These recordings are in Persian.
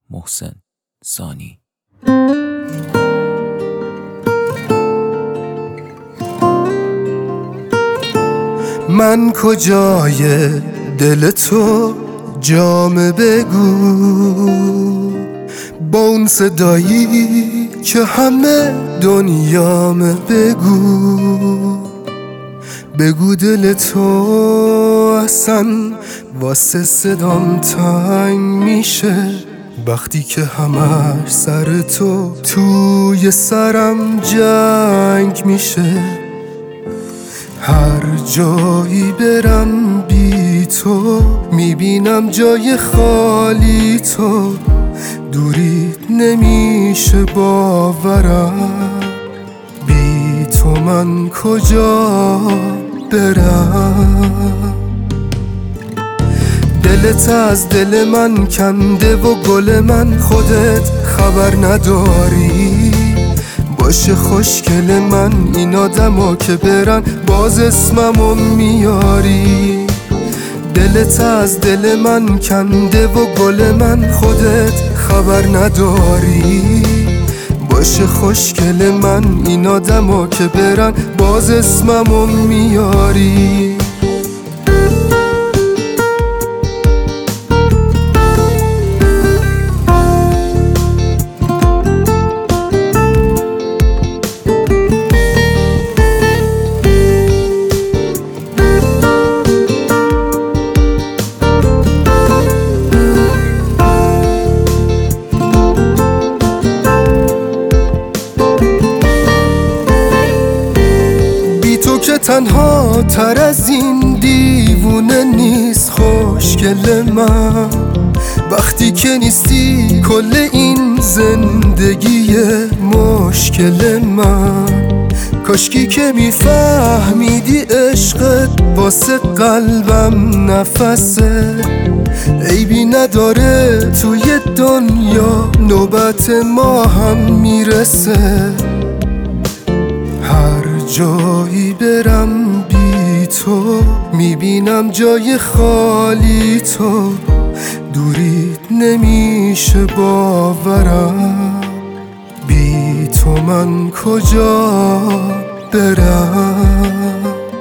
محسن سانی. من کجای دل تو جام بگو، با اون صدایی که همه دنیام بگو دل تو اصلا واسه صدام تنگ میشه وقتی که همش سر تو توی سرم جنگ میشه. هر جایی برم بی تو میبینم جای خالی تو، دوریت نمیشه باورم، بی تو من کجا برم. دلت از دل من کنده و گل من خودت خبر نداری، باشه خوشگل من این آدما که برن باز اسممو میاری. دلت از دل من کنده و گل من خودت خبر نداری، باشه خوشگل من این آدما که برن باز اسممو میاری. که تنها تر از این دیوونه نیست خوشگل من، وقتی که نیستی کل این زندگی مشکل من. کاشکی که میفهمیدی عشقت واسه قلبم نفسه، عیبی نداره توی دنیا نوبت ما هم میرسه. جایی برم بی تو میبینم جای خالی تو، دوریت نمیشه باورم، بی تو من کجا برم.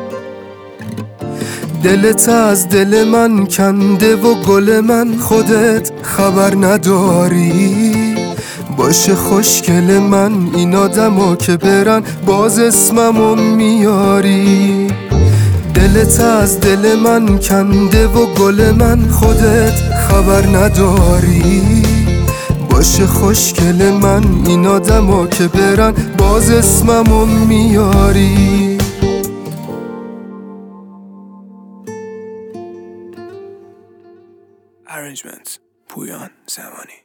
دلت از دل من کنده و گل من خودت خبر نداری، باشه خوشگل من این آدما که برن باز اسممو میاری. دلت از دل من کنده و گل من خودت خبر نداری، باشه خوشگل من این آدما که برن باز اسممو میاری. Arrangements پویان زمانی.